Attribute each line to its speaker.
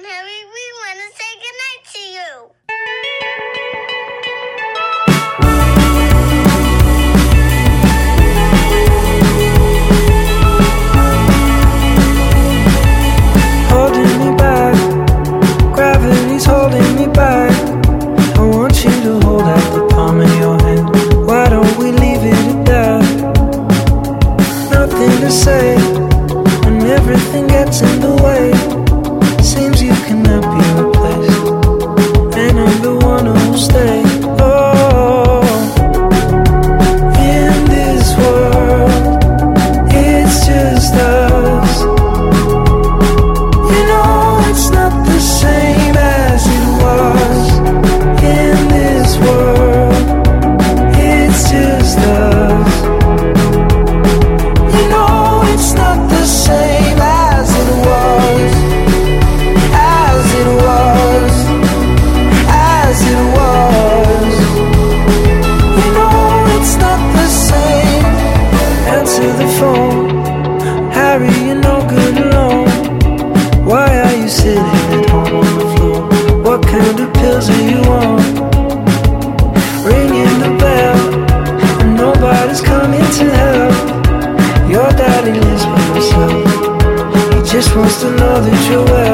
Speaker 1: Harry, we want to say goodnight to you.
Speaker 2: Holding me back, gravity's holding me back. I want you to hold out the palm of your hand. Why don't we leave it at that? Nothing to say when everything gets in the way. Seems you cannot be replaced, and I'm the one who'll stay. Oh, in this world, it's just us. You know it's not the same as it was. In this world, it's just us. You know it's not the same as it was. As it was. As it was. You know it's not the same. Answer the phone. Harry, you're no good alone. Why are you sitting at home on the floor? What kind of pills are you on? Ringing the bell, and nobody's coming to help. Your daddy lives by himself. He just wants to know that you're well.